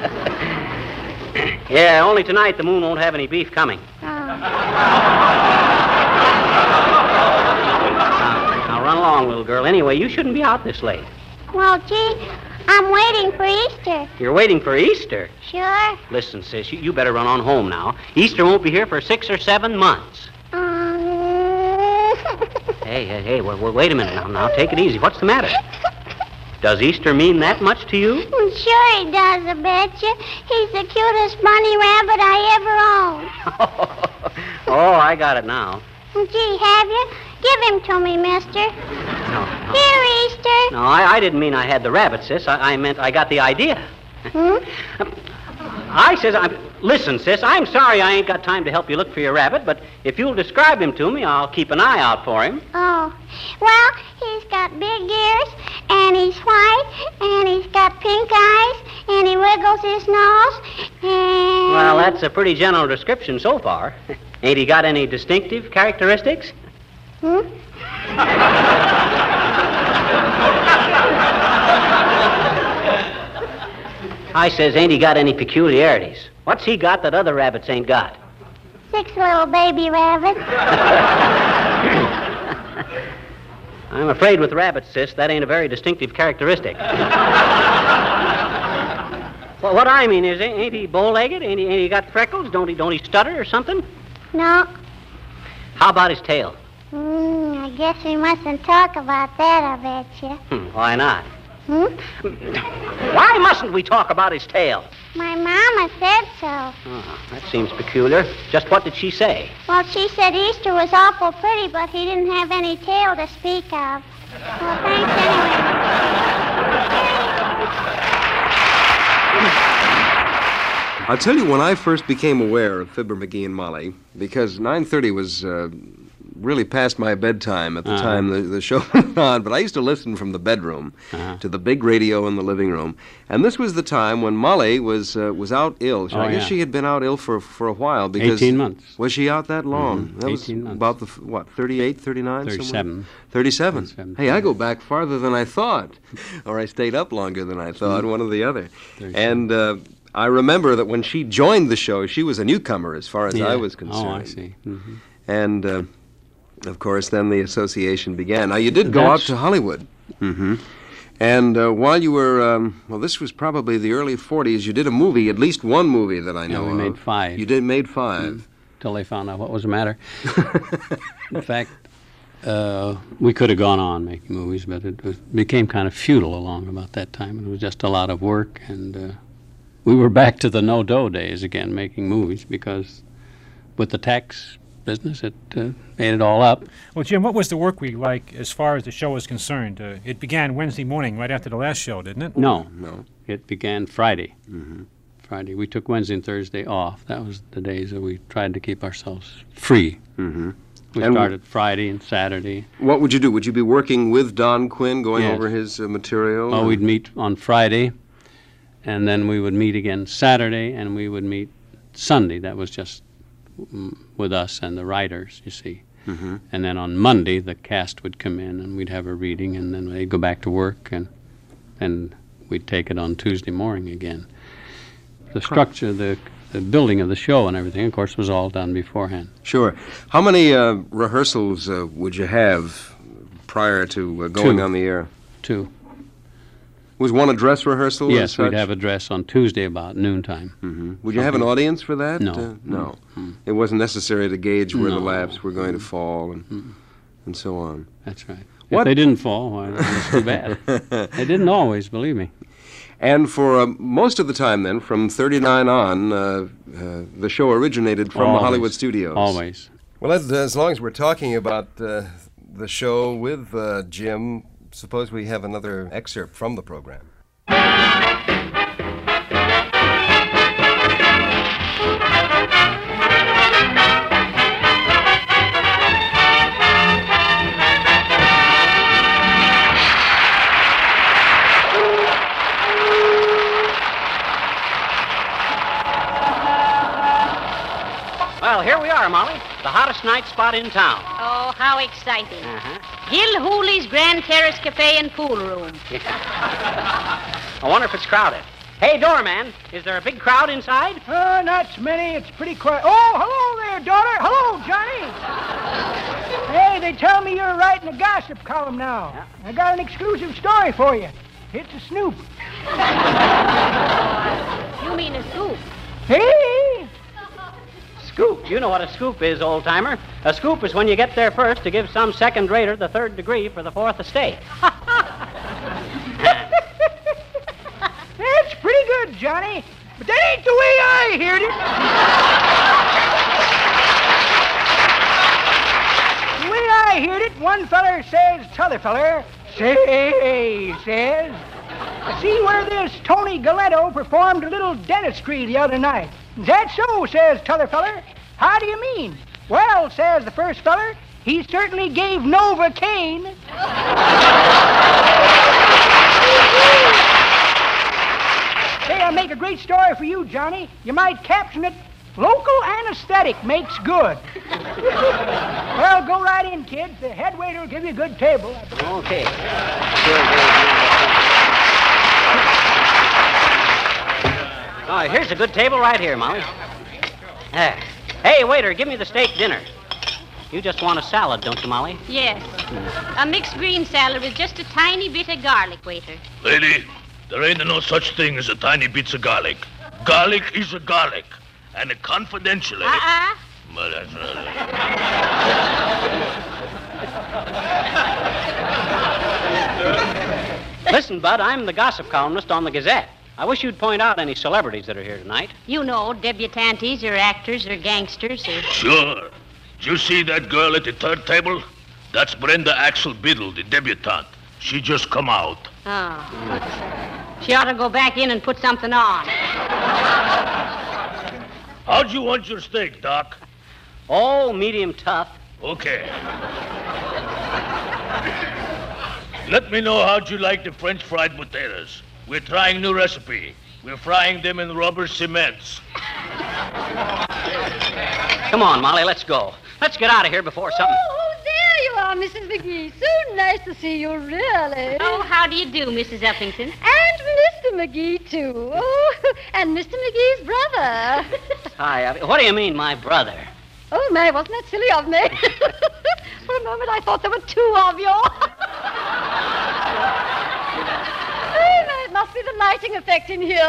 Yeah, only tonight the moon won't have any beef coming. Oh. Now run along, little girl. Anyway, you shouldn't be out this late. Well, gee, I'm waiting for Easter. You're waiting for Easter. Sure. Listen, sis, you, you better run on home now. Easter won't be here for six or seven months. Um, Hey, hey, hey, well, well, wait a minute now. Now, take it easy. What's the matter? Does Easter mean that much to you? sure he does, I betcha. He's the cutest bunny rabbit I ever owned. Oh, I got it now. Gee, have you? Give him to me, mister. No, no. Here, Easter. No, I, I didn't mean I had the rabbit, sis. I, I meant I got the idea. Hmm? I says, I'm, listen, sis, I'm sorry I ain't got time to help you look for your rabbit, but if you'll describe him to me, I'll keep an eye out for him. Oh, well, he's got big ears, and he's white, and he's got pink eyes, and he wiggles his nose, and... Well, that's a pretty general description so far. Ain't he got any distinctive characteristics? Hmm? I says, ain't he got any peculiarities? What's he got that other rabbits ain't got? Six little baby rabbits. I'm afraid with rabbits, sis, that ain't a very distinctive characteristic. Well, what I mean is, ain't ain't he bow-legged? Ain't he, ain't he got freckles? Don't he, don't he stutter or something? No. How about his tail? Hmm, I guess we mustn't talk about that, I betcha. Hmm, why not? Hmm? Why mustn't we talk about his tail? My mama said so. Oh, that seems peculiar. Just what did she say? Well, she said Easter was awful pretty, but he didn't have any tail to speak of. Well, thanks anyway. I'll tell you when I first became aware of Fibber, McGee, and Molly, because nine thirty was uh, really past my bedtime at the Uh-huh. time the, the show went on, but I used to listen from the bedroom Uh-huh. to the big radio in the living room. And this was the time when Molly was uh, was out ill. Oh, I guess yeah. she had been out ill for, for a while. because eighteen months. Was she out that long? Mhm. That was eighteen months. about, the f- what, thirty-eight, thirty-nine? thirty-seven. thirty-seven. thirty-seven. Hey, I go back farther than I thought. Or I stayed up longer than I thought, Mhm. one or the other. thirty-seven. And uh, I remember that when she joined the show, she was a newcomer as far as Yeah. I was concerned. Oh, I see. Mhm. And, uh, of course, then the association began. Now, you did go That's- out to Hollywood. Mm-hmm. And uh, while you were, um, well, this was probably the early forties, you did a movie, at least one movie that I Yeah, know we of. made five. You did made five. Till they found out what was the matter. In fact, uh, we could have gone on making movies, but it was, became kind of futile along about that time. It was just a lot of work, and uh, we were back to the no-dough days again, making movies, because with the tax business, it uh, ate it all up. Well, Jim, what was the work week like as far as the show was concerned? Uh, it began Wednesday morning, right after the last show, didn't it? No, no. It began Friday. Mm-hmm. Friday. We took Wednesday and Thursday off. That was the days that we tried to keep ourselves free. Mm-hmm. We And- started Friday and Saturday. What would you do? Would you be working with Don Quinn, going Yes. over his uh, material? Well, we'd meet on Friday, and then we would meet again Saturday, and we would meet Sunday. That was just mm, with us and the writers, you see. Mm-hmm. And then on Monday, the cast would come in, and we'd have a reading, and then they'd go back to work, and and we'd take it on Tuesday morning again. The structure, the the building of the show and everything, of course, was all done beforehand. Sure. How many uh, rehearsals uh, would you have prior to uh, going Two. on the air? Two. Was one a dress rehearsal? as Yes, we'd such? have a dress on Tuesday about noontime. Mm-hmm. Would you have an audience for that? No. Uh, no. Mm. It wasn't necessary to gauge where the No. laughs were going to fall and Mm. and so on. That's right. What- If they didn't fall, why, that's too bad. They didn't always, believe me. And for uh, most of the time, then, from thirty-nine on, uh, uh, the show originated from the Always. Hollywood studios. Always. Well, as, as long as we're talking about uh, the show with uh, Jim, suppose we have another excerpt from the program. Well, here we are, Molly. The hottest night spot in town. Oh, how exciting. Uh-huh. Gil Hooley's Grand Terrace Cafe and Pool Room. I wonder if it's crowded. Hey, doorman, is there a big crowd inside? Uh, not so many. It's pretty quiet. Oh, hello there, daughter. Hello, Johnny. Hey, they tell me you're writing a gossip column now. I got an exclusive story for you. It's a snoop. You mean a scoop? Hey! Scoop. You know what a scoop is, old-timer. A scoop is when you get there first to give some second-rater the third degree for the fourth estate. That's pretty good, Johnny. But that ain't the way I heard it. The way I heard it, one feller says t'other feller, say, says, I see where this Tony Galetto performed a little dentistry the other night. Is that so, says t'other feller. How do you mean? Well, says the first feller, he certainly gave Novocaine. Say, I'll make a great story for you, Johnny. You might caption it, Local Anesthetic Makes Good. Well, go right in, kids. The head waiter will give you a good table. Okay. Oh, here's a good table right here, Molly. There. Hey, waiter, give me the steak dinner. You just want a salad, don't you, Molly? Yes. A mixed green salad with just a tiny bit of garlic, waiter. Lady, there ain't no such thing as a tiny bits of garlic. Garlic is a garlic. And a confidentially... Uh-uh. Well, that's Listen, Bud, I'm the gossip columnist on the Gazette. I wish you'd point out any celebrities that are here tonight. You know, debutantes or actors or gangsters or... Sure. Did you see that girl at the third table? That's Brenda Axel Biddle, the debutante. She just come out. Oh. She ought to go back in and put something on. How'd you want your steak, Doc? Oh, medium tough. Okay. Let me know how'd you like the French fried potatoes. We're trying new recipe. We're frying them in rubber cements. Come on, Molly, let's go. Let's get out of here before something... Oh, there you are, Missus McGee. So nice to see you, really. Oh, how do you do, Missus Uppington? And Mister McGee, too. Oh, and Mister McGee's brother. Hi, uh, what do you mean, my brother? Oh, May, wasn't that silly of me? For a moment, I thought there were two of you. Oh, May, it must be the lighting effect in here.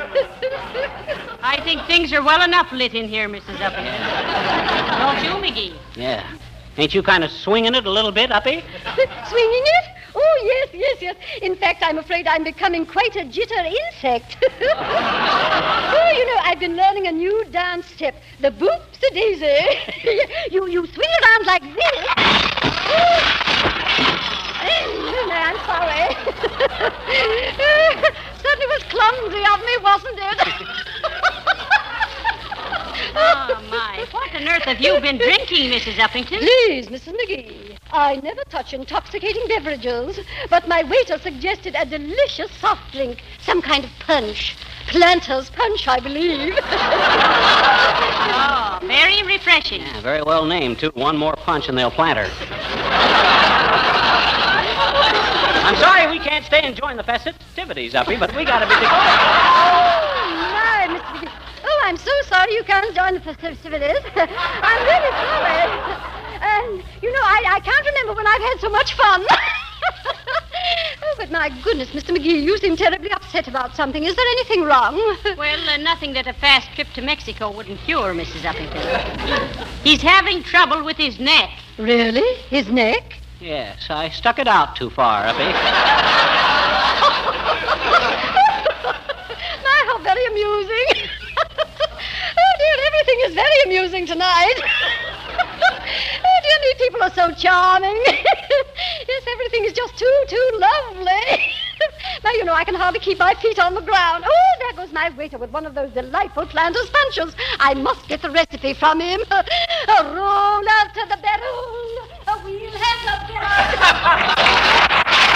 I think things are well enough lit in here, Missus Uppington. Don't you, McGee? Yeah. Ain't you kind of swinging it a little bit, Uppy? Swinging it? Oh, yes, yes, yes. In fact, I'm afraid I'm becoming quite a jitter insect. Oh, you know, I've been learning a new dance step, the boopsie-daisy. you, you swing around like this. Oh, no, I'm sorry. Certainly was clumsy of me, wasn't it? Oh, my. What on earth have you been drinking, Missus Uppington? Please, Missus McGee. I never touch intoxicating beverages, but my waiter suggested a delicious soft drink, some kind of punch. Planter's punch, I believe. Oh, very refreshing. Yeah, very well named, too. One more punch and they'll plant her. I'm sorry we can't stay and join the festivities, Uppy, but we gotta be... Oh, my, Mister McGee. Oh, I'm so sorry you can't join the festivities. I'm really sorry. And, you know, I, I can't remember when I've had so much fun. Oh, but my goodness, Mister McGee, you seem terribly upset about something. Is there anything wrong? Well, uh, nothing that a fast trip to Mexico wouldn't cure, Missus Uppington. He's having trouble with his neck. Really? His neck? Yes, I stuck it out too far, Uppy. My, how very amusing. Oh, dear, everything is very amusing tonight. Oh, dear me, people are so charming. Yes, everything is just too, too lovely. Now, you know, I can hardly keep my feet on the ground. Oh, there goes my waiter with one of those delightful Planter's punches. I must get the recipe from him. A roll out to the barrel. A wheel has a barrel.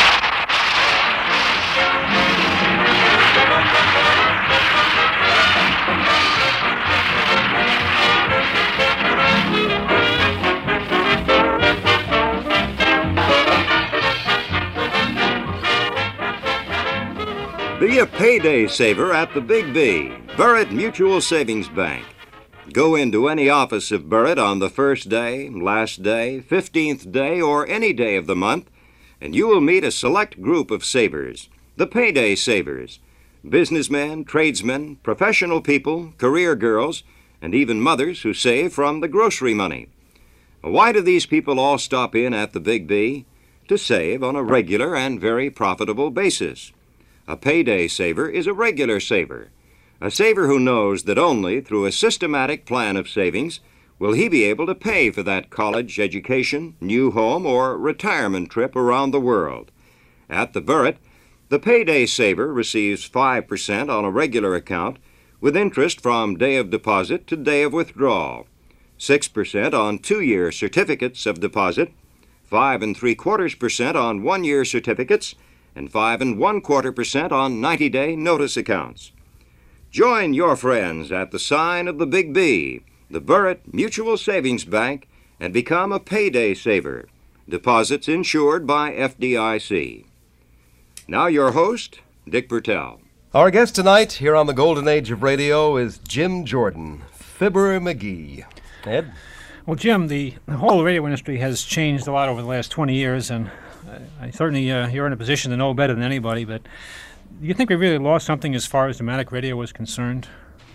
Be a payday saver at the Big B, Burritt Mutual Savings Bank. Go into any office of Burritt on the first day, last day, fifteenth day, or any day of the month, and you will meet a select group of savers, the payday savers, businessmen, tradesmen, professional people, career girls, and even mothers who save from the grocery money. Why do these people all stop in at the Big B? To save on a regular and very profitable basis. A payday saver is a regular saver, a saver who knows that only through a systematic plan of savings will he be able to pay for that college education, new home, or retirement trip around the world. At the Burritt, the payday saver receives five percent on a regular account with interest from day of deposit to day of withdrawal, six percent on two-year certificates of deposit, five and three-quarters percent on one-year certificates, and five and one-quarter percent on ninety-day notice accounts. Join your friends at the sign of the Big B, the Burritt Mutual Savings Bank, and become a payday saver. Deposits insured by F D I C. Now your host, Dick Bertel. Our guest tonight here on the Golden Age of Radio is Jim Jordan, Fibber McGee. Ed? Well, Jim, the, the whole radio industry has changed a lot over the last twenty years, and I, I certainly, uh, you're in a position to know better than anybody, but do you think we really lost something as far as dramatic radio was concerned?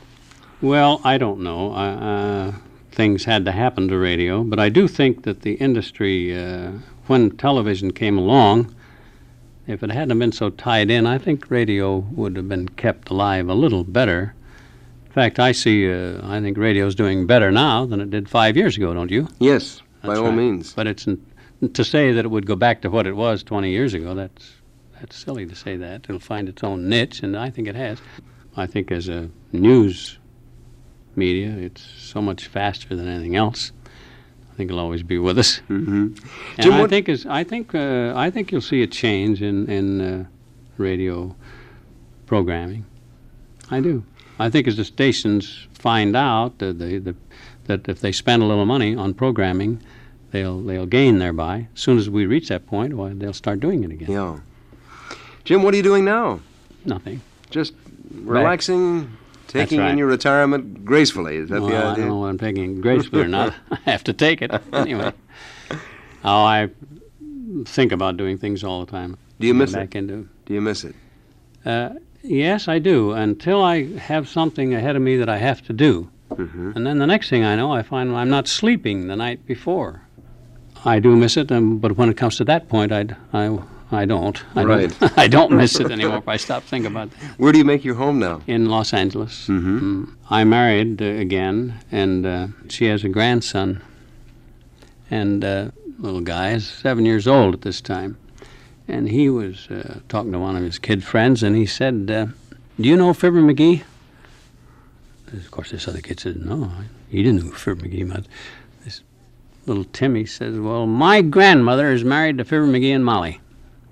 Well, I don't know. Uh, things had to happen to radio, but I do think that the industry, uh, when television came along, if it hadn't been so tied in, I think radio would have been kept alive a little better. In fact, I see, uh, I think radio's doing better now than it did five years ago, don't you? Yes, by That's all right. means. But it's n- to say that it would go back to what it was twenty years ago, that's that's silly to say that. It'll find its own niche, and I think it has. I think as a news media. It's so much faster than anything else. I think it'll always be with us. Mm-hmm. And Jim, I what- think is I think uh, I think you'll see a change in in uh, radio programming. I do. I think as the stations find out that they the, that if they spend a little money on programming, they'll they'll gain thereby. As soon as we reach that point, well, they'll start doing it again. Yeah. Jim, what are you doing now? Nothing. Just relaxing, taking right. in your retirement gracefully. Is that Well, the I idea? don't know what I'm taking gracefully or not. I have to take it anyway. Oh, I think about doing things all the time. Do you Get miss back it? Into, Do you miss it? uh, yes, I do. Until I have something ahead of me that I have to do, Mm-hmm. and then the next thing I know, I find I'm not sleeping the night before. I do miss it, um, but when it comes to that point, I'd, I I don't. I Right. Don't, I don't miss it anymore if I stop thinking about that. Where do you make your home now? In Los Angeles. Mm-hmm. Mm. I married uh, again, and uh, she has a grandson. And uh, little guy is seven years old at this time. And he was uh, talking to one of his kid friends, and he said, uh, "Do you know Fibber McGee?" Of course, this other kid said, "No, he didn't know who Fibber McGee was." This little Timmy says, "Well, my grandmother is married to Fibber McGee and Molly."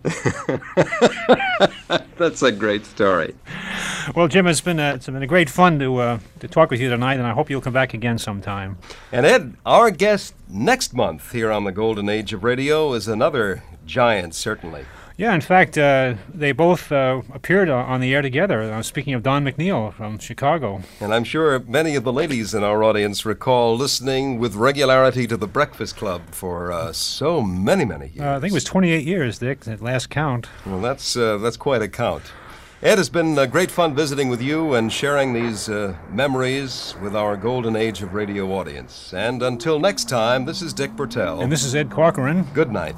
That's a great story. Well, Jim, it's been a, it's been a great fun to uh, to talk with you tonight, and I hope you'll come back again sometime. And Ed, our guest next month here on the Golden Age of Radio is another giant, certainly. Yeah, in fact, uh, they both uh, appeared uh, on the air together. Uh, speaking of Don McNeil from Chicago. And I'm sure many of the ladies in our audience recall listening with regularity to the Breakfast Club for uh, so many, many years. Uh, I think it was twenty-eight years, Dick, at last count. Well, that's uh, that's quite a count. Ed, it's been uh, great fun visiting with you and sharing these uh, memories with our Golden Age of Radio audience. And until next time, this is Dick Bertel. And this is Ed Corcoran. Good night.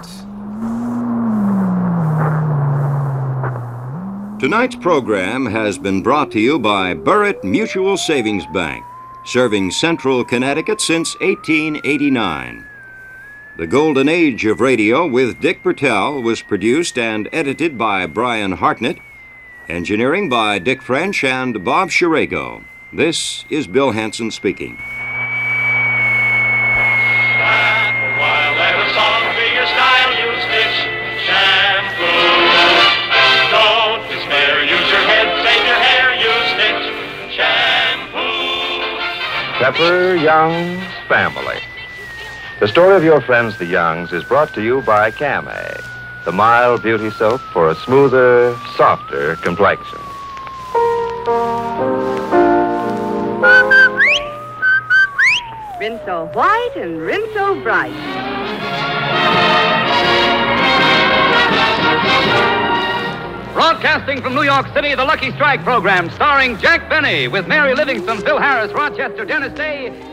Tonight's program has been brought to you by Burritt Mutual Savings Bank, serving Central Connecticut since eighteen eighty-nine. The Golden Age of Radio with Dick Bertel was produced and edited by Brian Hartnett, engineering by Dick French and Bob Shirago. This is Bill Hanson speaking. While let a song be your style, use Stitch shampoo. Don't despair, use your head, save your hair, use Stitch shampoo. Pepper Young's Family. The story of your friends, the Youngs, is brought to you by Camay, the mild beauty soap for a smoother, softer complexion. Rinse so white and rinse so bright. Broadcasting from New York City, the Lucky Strike program, starring Jack Benny with Mary Livingston, Phil Harris, Rochester, Dennis Day,